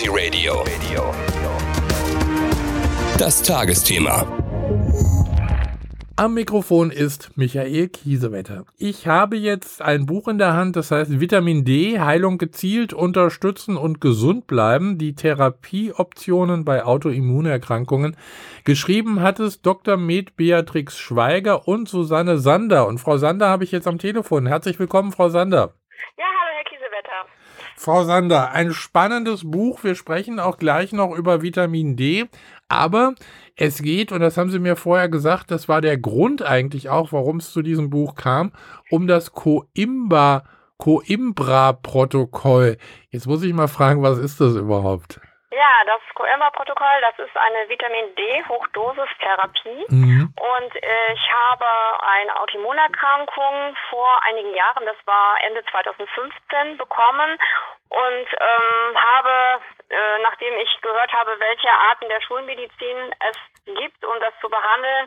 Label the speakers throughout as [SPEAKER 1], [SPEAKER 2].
[SPEAKER 1] Energy Radio. Das Tagesthema.
[SPEAKER 2] Am Mikrofon ist Michael Kiesewetter. Ich habe jetzt ein Buch in der Hand, das heißt Vitamin D, Heilung gezielt, unterstützen und gesund bleiben, die Therapieoptionen bei Autoimmunerkrankungen. Geschrieben hat es Dr. Med Beatrix Schweiger und Susanne Sander. Und Frau Sander habe ich jetzt am Telefon. Herzlich willkommen, Frau Sander.
[SPEAKER 3] Ja, hallo Herr Kiesewetter.
[SPEAKER 2] Frau Sander, ein spannendes Buch. Wir sprechen auch gleich noch über Vitamin D. Aber es geht, und das haben Sie mir vorher gesagt, das war der Grund eigentlich auch, warum es zu diesem Buch kam, um das Coimbra-Protokoll. Jetzt muss ich mal fragen, was ist das überhaupt?
[SPEAKER 3] Ja, das Coimbra-Protokoll, das ist eine Vitamin D-Hochdosistherapie. Und ich habe eine Autoimmunerkrankung vor einigen Jahren, das war Ende 2015, bekommen und habe, nachdem ich gehört habe, welche Arten der Schulmedizin es gibt, um das zu behandeln,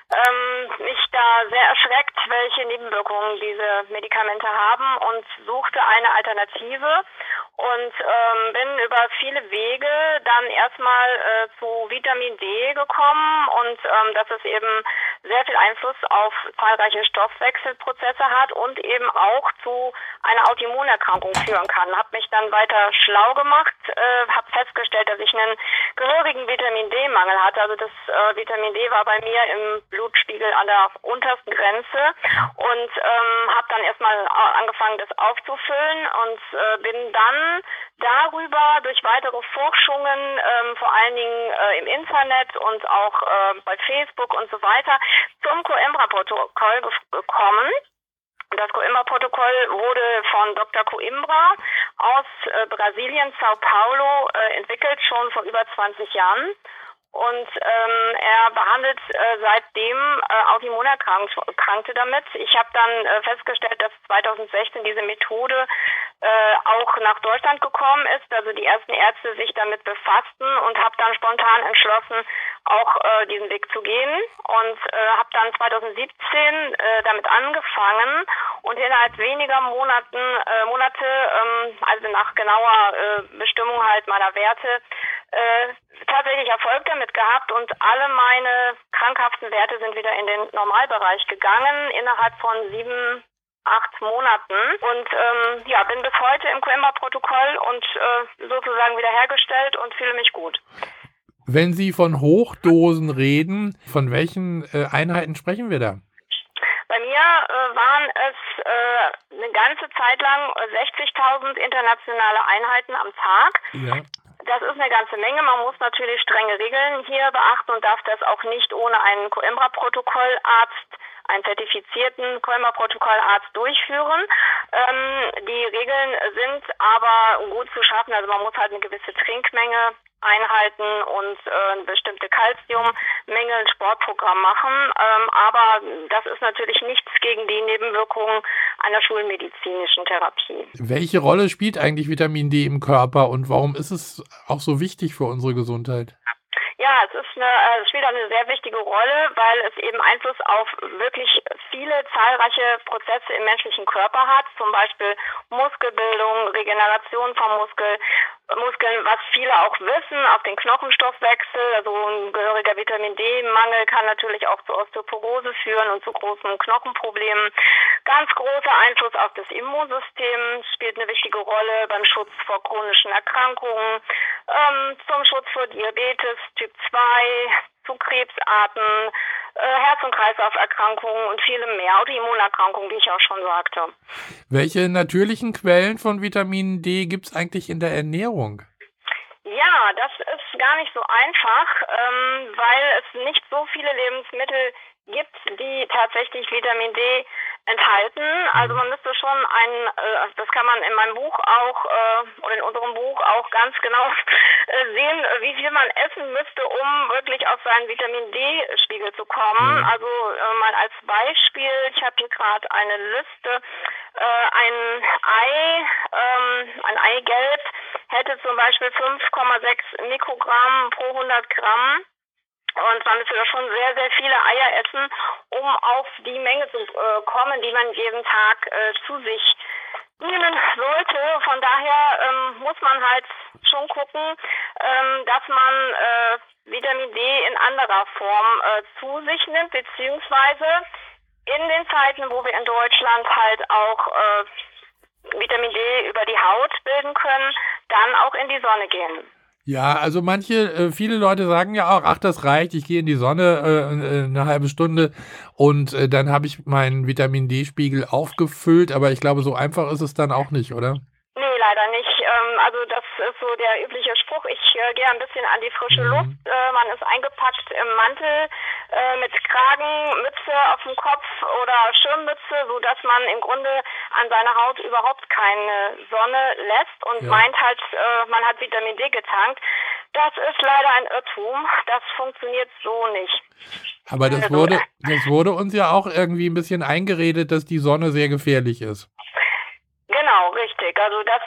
[SPEAKER 3] mich da sehr erschreckt, welche Nebenwirkungen diese Medikamente haben und suchte eine Alternative und bin über viele Wege dann erstmal zu Vitamin D gekommen und dass es eben sehr viel Einfluss auf zahlreiche Stoffwechselprozesse hat und eben auch zu einer Autoimmunerkrankung führen kann. Habe mich dann weiter schlau gemacht, habe festgestellt, dass ich einen gehörigen Vitamin D-Mangel hatte. Also das Vitamin D war bei mir im Blutspiegel an der untersten Grenze und habe dann erstmal angefangen, das aufzufüllen und bin dann darüber durch weitere Forschungen, vor allen Dingen im Internet und auch bei Facebook und so weiter, zum Coimbra-Protokoll gekommen. Das Coimbra-Protokoll wurde von Dr. Coimbra aus Brasilien, Sao Paulo, entwickelt, schon vor über 20 Jahren. Und er behandelt seitdem Autoimmunerkrankte damit. Ich habe dann festgestellt, dass 2016 diese Methode auch nach Deutschland gekommen ist, also die ersten Ärzte sich damit befassten und habe dann spontan entschlossen, auch diesen Weg zu gehen und habe dann 2017 damit angefangen und innerhalb weniger Monate, also nach genauer Bestimmung halt meiner Werte, tatsächlich Erfolg damit gehabt und alle meine krankhaften Werte sind wieder in den Normalbereich gegangen innerhalb von 7-8 Monaten und bin bis heute im Coimbra-Protokoll und sozusagen wiederhergestellt und fühle mich gut.
[SPEAKER 2] Wenn Sie von Hochdosen reden, von welchen Einheiten sprechen wir da?
[SPEAKER 3] Bei mir waren es eine ganze Zeit lang 60.000 internationale Einheiten am Tag. Ja. Das ist eine ganze Menge. Man muss natürlich strenge Regeln hier beachten und darf das auch nicht ohne einen Coimbra-Protokollarzt, einen zertifizierten Coimbra-Protokollarzt durchführen. Die Regeln sind aber gut zu schaffen. Also man muss halt eine gewisse Trinkmenge einhalten und eine bestimmte Kalziummenge, ein Sportprogramm machen. Aber das ist natürlich nichts gegen die Nebenwirkungen einer schulmedizinischen Therapie.
[SPEAKER 2] Welche Rolle spielt eigentlich Vitamin D im Körper und warum ist es auch so wichtig für unsere Gesundheit?
[SPEAKER 3] Ja, es spielt eine sehr wichtige Rolle, weil es eben Einfluss auf wirklich viele zahlreiche Prozesse im menschlichen Körper hat, zum Beispiel Muskelbildung, Regeneration von Muskeln, was viele auch wissen, auf den Knochenstoffwechsel. Also ein gehöriger Vitamin D-Mangel kann natürlich auch zu Osteoporose führen und zu großen Knochenproblemen. Ganz großer Einfluss auf das Immunsystem, spielt eine wichtige Rolle beim Schutz vor chronischen Erkrankungen, zum Schutz vor Diabetes Typ 2, zu Krebsarten, Herz- und Kreislauferkrankungen und viele mehr, Autoimmunerkrankungen, wie ich auch schon sagte.
[SPEAKER 2] Welche natürlichen Quellen von Vitamin D gibt es eigentlich in der Ernährung?
[SPEAKER 3] Ja, das ist gar nicht so einfach, weil es nicht so viele Lebensmittel gibt, die tatsächlich Vitamin D enthalten. Also man müsste schon das kann man in meinem Buch auch oder in unserem Buch auch ganz genau sehen, wie viel man essen müsste, um wirklich auf seinen Vitamin D-Spiegel zu kommen. Also mal als Beispiel, ich habe hier gerade eine Liste, ein Eigelb hätte zum Beispiel 5,6 Mikrogramm pro 100 Gramm. Und man müsste da schon sehr, sehr viele Eier essen, um auf die Menge zu kommen, die man jeden Tag zu sich nehmen sollte. Von daher muss man halt schon gucken, gucken, dass man Vitamin D in anderer Form zu sich nimmt, beziehungsweise in den Zeiten, wo wir in Deutschland halt auch Vitamin D über die Haut bilden können, dann auch in die Sonne gehen.
[SPEAKER 2] Ja, also viele Leute sagen ja auch, ach, das reicht, ich gehe in die Sonne eine halbe Stunde und dann habe ich meinen Vitamin D-Spiegel aufgefüllt, aber ich glaube, so einfach ist es dann auch nicht, oder?
[SPEAKER 3] Nee, leider nicht. Also das ist so der übliche Spruch, ich gehe ein bisschen an die frische Luft. Man ist eingepackt im Mantel mit Kragen, Mütze auf dem Kopf oder Schirmmütze, sodass man im Grunde an seiner Haut überhaupt keine Sonne lässt und meint halt, man hat Vitamin D getankt. Das ist leider ein Irrtum. Das funktioniert so nicht.
[SPEAKER 2] Aber das wurde uns ja auch irgendwie ein bisschen eingeredet, dass die Sonne sehr gefährlich ist.
[SPEAKER 3] Genau, richtig. Also das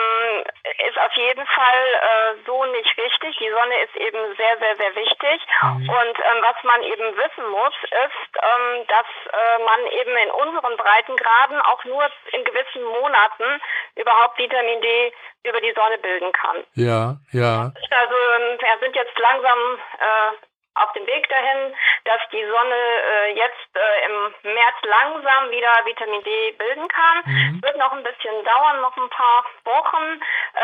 [SPEAKER 3] ist auf jeden Fall so nicht richtig. Die Sonne ist eben sehr, sehr, sehr wichtig. Und was man eben wissen muss, ist, dass man eben in unseren Breitengraden auch nur in gewissen Monaten überhaupt Vitamin D über die Sonne bilden kann.
[SPEAKER 2] Ja, ja.
[SPEAKER 3] Also wir sind jetzt langsam auf dem Weg dahin, dass die Sonne jetzt im März langsam wieder Vitamin D bilden kann. Wird noch ein bisschen dauern, noch ein paar Wochen,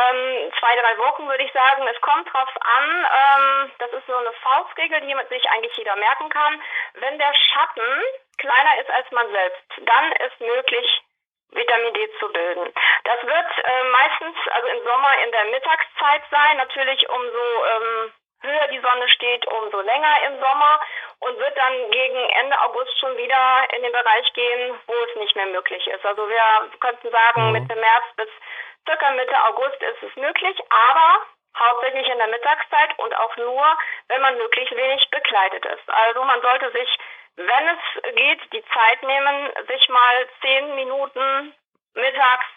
[SPEAKER 3] 2-3 Wochen würde ich sagen. Es kommt drauf an, das ist so eine Faustregel, die sich eigentlich jeder merken kann. Wenn der Schatten kleiner ist als man selbst, dann ist möglich, Vitamin D zu bilden. Das wird meistens, also im Sommer in der Mittagszeit sein, natürlich umso höher die Sonne steht, umso länger im Sommer und wird dann gegen Ende August schon wieder in den Bereich gehen, wo es nicht mehr möglich ist. Also wir könnten sagen, Mitte März bis circa Mitte August ist es möglich, aber hauptsächlich in der Mittagszeit und auch nur, wenn man möglichst wenig bekleidet ist. Also man sollte sich, wenn es geht, die Zeit nehmen, sich mal 10 Minuten mittags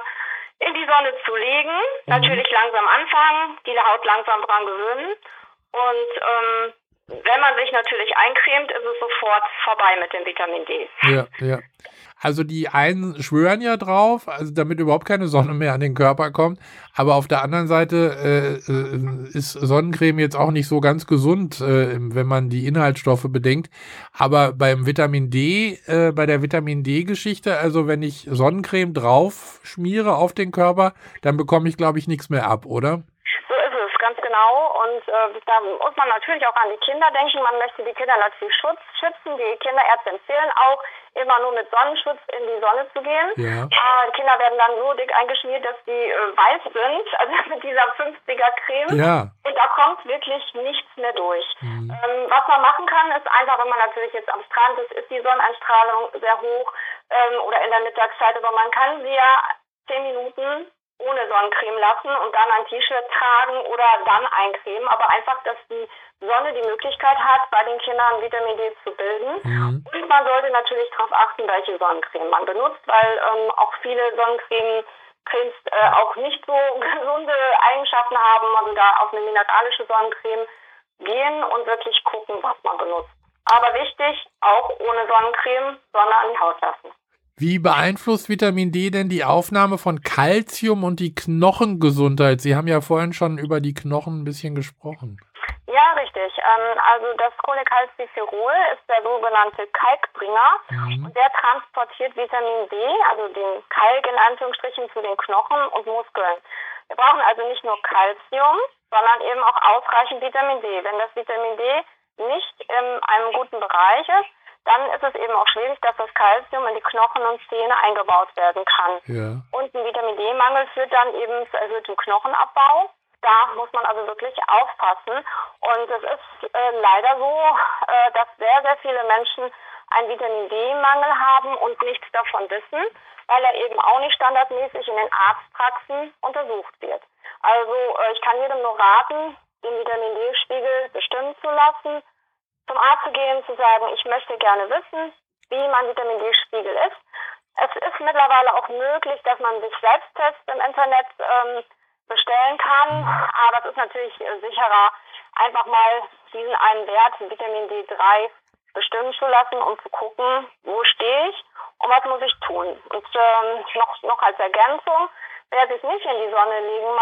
[SPEAKER 3] in die Sonne zu legen. Natürlich langsam anfangen, die Haut langsam dran gewöhnen. Und wenn man sich natürlich eincremt, ist es sofort vorbei mit dem Vitamin D.
[SPEAKER 2] Ja, ja. Also die einen schwören ja drauf, also damit überhaupt keine Sonne mehr an den Körper kommt. Aber auf der anderen Seite ist Sonnencreme jetzt auch nicht so ganz gesund, wenn man die Inhaltsstoffe bedenkt. Aber beim Vitamin D, bei der Vitamin D-Geschichte, also wenn ich Sonnencreme drauf schmiere auf den Körper, dann bekomme ich, glaube ich, nichts mehr ab, oder?
[SPEAKER 3] So ist es, ganz genau. Und da muss man natürlich auch an die Kinder denken. Man möchte die Kinder natürlich schützen. Die Kinderärzte empfehlen auch, immer nur mit Sonnenschutz in die Sonne zu gehen. Ja. Die Kinder werden dann so dick eingeschmiert, dass die weiß sind, also mit dieser 50er Creme. Ja. Und da kommt wirklich nichts mehr durch. Was man machen kann, ist einfach, wenn man natürlich jetzt am Strand ist die Sonneneinstrahlung sehr hoch oder in der Mittagszeit, aber man kann sie ja 10 Minuten ohne Sonnencreme lassen und dann ein T-Shirt tragen oder dann eincremen, aber einfach, dass die Sonne die Möglichkeit hat, bei den Kindern Vitamin D zu bilden. Und man sollte natürlich darauf achten, welche Sonnencreme man benutzt, weil auch viele Sonnencremes auch nicht so gesunde Eigenschaften haben, also da auf eine mineralische Sonnencreme gehen und wirklich gucken, was man benutzt. Aber wichtig, auch ohne Sonnencreme Sonne an die Haut lassen.
[SPEAKER 2] Wie beeinflusst Vitamin D denn die Aufnahme von Kalzium und die Knochengesundheit? Sie haben ja vorhin schon über die Knochen ein bisschen gesprochen.
[SPEAKER 3] Ja, richtig. Also das Cholecalciferol ist der sogenannte Kalkbringer und der transportiert Vitamin D, also den Kalk in Anführungsstrichen, zu den Knochen und Muskeln. Wir brauchen also nicht nur Kalzium, sondern eben auch ausreichend Vitamin D. Wenn das Vitamin D nicht in einem guten Bereich ist, dann ist es eben auch schwierig, dass das Kalzium in die Knochen und Zähne eingebaut werden kann. Ja. Und ein Vitamin D-Mangel führt dann eben zu erhöhtem Knochenabbau. Da muss man also wirklich aufpassen. Und es ist leider so, dass sehr, sehr viele Menschen einen Vitamin D-Mangel haben und nichts davon wissen, weil er eben auch nicht standardmäßig in den Arztpraxen untersucht wird. Also ich kann jedem nur raten, den Vitamin D-Spiegel bestimmen zu lassen, zum Arzt zu gehen, zu sagen, ich möchte gerne wissen, wie mein Vitamin D-Spiegel ist. Es ist mittlerweile auch möglich, dass man sich Selbsttests im Internet bestellen kann, aber es ist natürlich sicherer, einfach mal diesen einen Wert, Vitamin D3, bestimmen zu lassen, um zu gucken, wo stehe ich und was muss ich tun. Und noch als Ergänzung, wer sich nicht in die Sonne legen mag,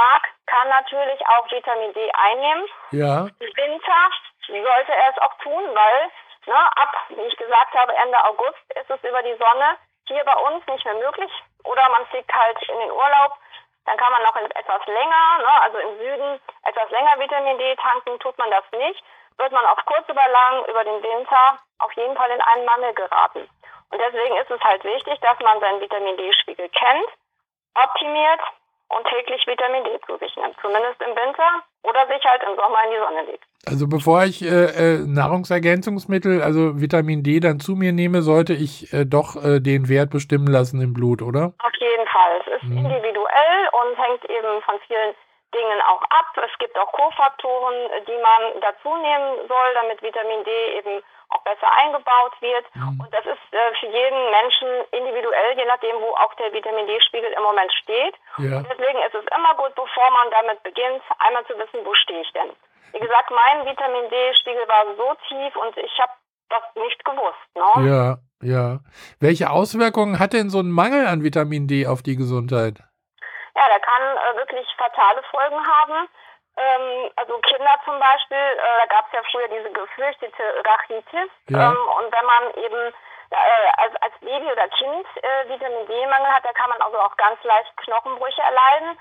[SPEAKER 3] kann natürlich auch Vitamin D einnehmen.
[SPEAKER 2] Ja.
[SPEAKER 3] Im Winter sollte er es auch tun, weil ab, wie ich gesagt habe, Ende August ist es über die Sonne hier bei uns nicht mehr möglich. Oder man fliegt halt in den Urlaub, dann kann man noch etwas länger, also im Süden etwas länger Vitamin D tanken, tut man das nicht, wird man auf kurz oder lang über den Winter auf jeden Fall in einen Mangel geraten. Und deswegen ist es halt wichtig, dass man seinen Vitamin D-Spiegel kennt, optimiert und täglich Vitamin D zu sich nimmt. Zumindest im Winter oder sich halt im Sommer in die Sonne legt.
[SPEAKER 2] Also bevor ich Nahrungsergänzungsmittel, also Vitamin D dann zu mir nehme, sollte ich doch den Wert bestimmen lassen im Blut, oder?
[SPEAKER 3] Auf jeden Fall. Es ist individuell und hängt eben von vielen Dingen auch ab. Es gibt auch Kofaktoren, die man dazu nehmen soll, damit Vitamin D eben auch besser eingebaut wird. Und das ist für jeden Menschen individuell, je nachdem, wo auch der Vitamin D-Spiegel im Moment steht.
[SPEAKER 2] Ja.
[SPEAKER 3] Und deswegen ist es immer gut, bevor man damit beginnt, einmal zu wissen, wo stehe ich denn. Wie gesagt, mein Vitamin D-Spiegel war so tief und ich habe das nicht gewusst. Ne?
[SPEAKER 2] Ja, ja. Welche Auswirkungen hat denn so ein Mangel an Vitamin D auf die Gesundheit?
[SPEAKER 3] Ja, der kann wirklich fatale Folgen haben. Also Kinder zum Beispiel, da gab es ja früher diese gefürchtete Rachitis.
[SPEAKER 2] Ja.
[SPEAKER 3] Und wenn man eben als Baby oder Kind Vitamin D-Mangel hat, da kann man also auch ganz leicht Knochenbrüche erleiden.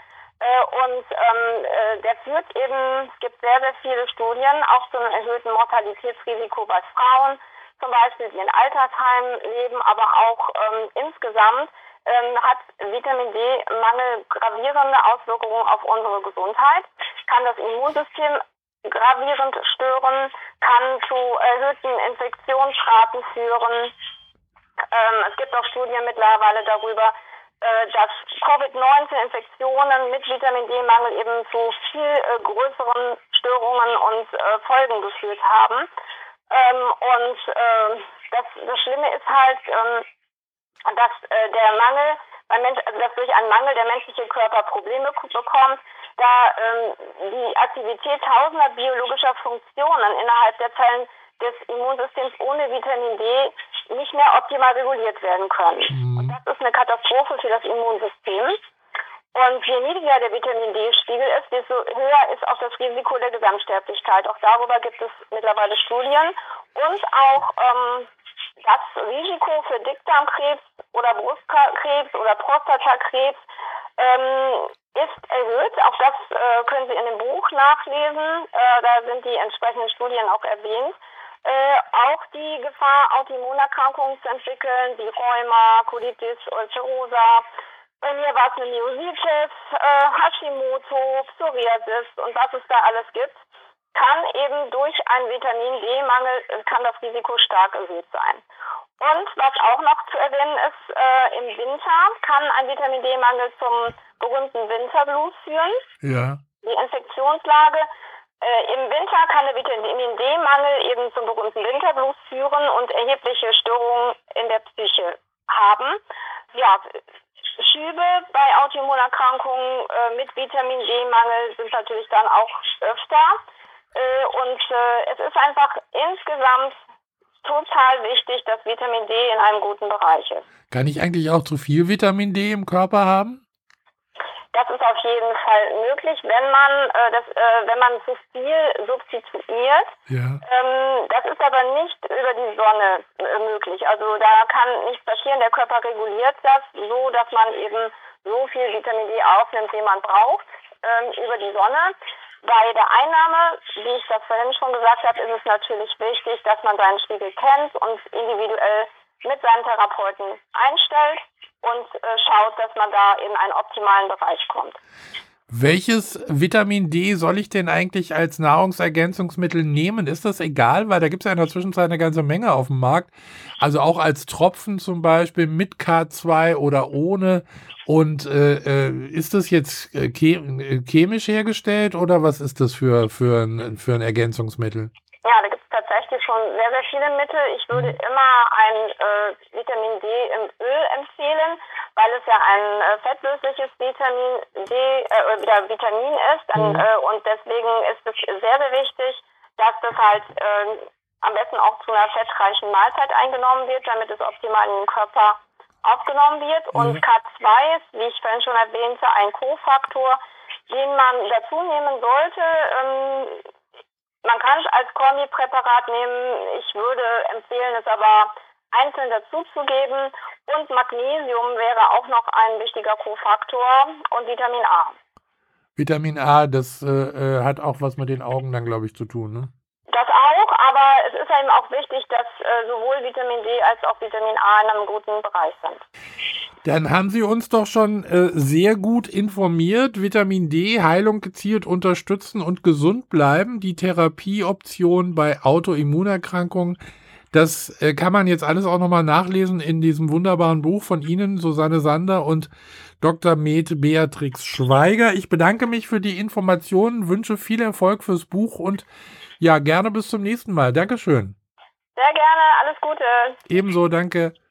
[SPEAKER 3] Der führt eben, es gibt sehr, sehr viele Studien, auch zu einem erhöhten Mortalitätsrisiko bei Frauen, zum Beispiel, die in Altersheimen leben, aber auch insgesamt hat Vitamin D-Mangel gravierende Auswirkungen auf unsere Gesundheit, kann das Immunsystem gravierend stören, kann zu erhöhten Infektionsraten führen. Es gibt auch Studien mittlerweile darüber, dass Covid-19-Infektionen mit Vitamin D-Mangel eben zu viel größeren Störungen und Folgen geführt haben. Das Schlimme ist halt, dass der Mangel dass durch einen Mangel der menschliche Körper Probleme bekommt, da die Aktivität tausender biologischer Funktionen innerhalb der Zellen des Immunsystems ohne Vitamin D nicht mehr optimal reguliert werden können. Und das ist eine Katastrophe für das Immunsystem. Und je niedriger der Vitamin D-Spiegel ist, desto höher ist auch das Risiko der Gesamtsterblichkeit. Auch darüber gibt es mittlerweile Studien. Und auch das Risiko für Dickdarmkrebs oder Brustkrebs oder Prostatakrebs ist erhöht. Auch das können Sie in dem Buch nachlesen. Da sind die entsprechenden Studien auch erwähnt. Auch die Gefahr, Autoimmunerkrankungen zu entwickeln, wie Rheuma, Colitis ulcerosa. Bei mir war es eine Myositis, Hashimoto, Psoriasis und was es da alles gibt, kann eben durch einen Vitamin D-Mangel, kann das Risiko stark erhöht sein. Und was auch noch zu erwähnen ist, im Winter kann ein Vitamin D-Mangel zum berühmten Winterblues führen. Ja. Die Infektionslage. Im Winter kann der Vitamin D-Mangel eben zum berühmten Winterblues führen und erhebliche Störungen in der Psyche haben. Ja, Schübe bei Autoimmunerkrankungen mit Vitamin D-Mangel sind natürlich dann auch öfter. Es ist einfach insgesamt total wichtig, dass Vitamin D in einem guten Bereich ist.
[SPEAKER 2] Kann ich eigentlich auch zu viel Vitamin D im Körper haben?
[SPEAKER 3] Das ist auf jeden Fall möglich, wenn man zu viel substituiert. Ja. Das ist aber nicht über die Sonne möglich. Also da kann nichts passieren. Der Körper reguliert das so, dass man eben so viel Vitamin D aufnimmt, wie man braucht, über die Sonne. Bei der Einnahme, wie ich das vorhin schon gesagt habe, ist es natürlich wichtig, dass man seinen Spiegel kennt und individuell mit seinem Therapeuten einstellt und schaut, dass man da in einen optimalen Bereich kommt.
[SPEAKER 2] Welches Vitamin D soll ich denn eigentlich als Nahrungsergänzungsmittel nehmen? Ist das egal? Weil da gibt es ja in der Zwischenzeit eine ganze Menge auf dem Markt. Also auch als Tropfen zum Beispiel mit K2 oder ohne. Und ist das jetzt chemisch hergestellt oder was ist das für ein Ergänzungsmittel?
[SPEAKER 3] Ja, da gibt es tatsächlich schon sehr, sehr viele Mittel. Ich würde immer ein Vitamin D im Öl empfehlen, weil es ja ein fettlösliches Vitamin ist. Und deswegen ist es sehr, sehr wichtig, dass das halt am besten auch zu einer fettreichen Mahlzeit eingenommen wird, damit es optimal in den Körper aufgenommen wird. Und K2 ist, wie ich vorhin schon erwähnte, ein Kofaktor, den man dazu nehmen sollte. Man kann es als Kombipräparat nehmen. Ich würde empfehlen, es aber einzeln dazuzugeben. Und Magnesium wäre auch noch ein wichtiger Kofaktor und Vitamin A.
[SPEAKER 2] Vitamin A, das hat auch was mit den Augen dann, glaube ich, zu tun, ne?
[SPEAKER 3] Das auch, aber es ist eben auch wichtig, dass sowohl Vitamin D als auch Vitamin A in einem guten Bereich sind.
[SPEAKER 2] Dann haben Sie uns doch schon sehr gut informiert. Vitamin D, Heilung gezielt unterstützen und gesund bleiben. Die Therapieoption bei Autoimmunerkrankungen. Das kann man jetzt alles auch nochmal nachlesen in diesem wunderbaren Buch von Ihnen, Susanne Sander und Dr. Med Beatrix Schweiger. Ich bedanke mich für die Informationen, wünsche viel Erfolg fürs Buch und ja, gerne bis zum nächsten Mal. Dankeschön.
[SPEAKER 3] Sehr gerne, alles Gute.
[SPEAKER 2] Ebenso, danke.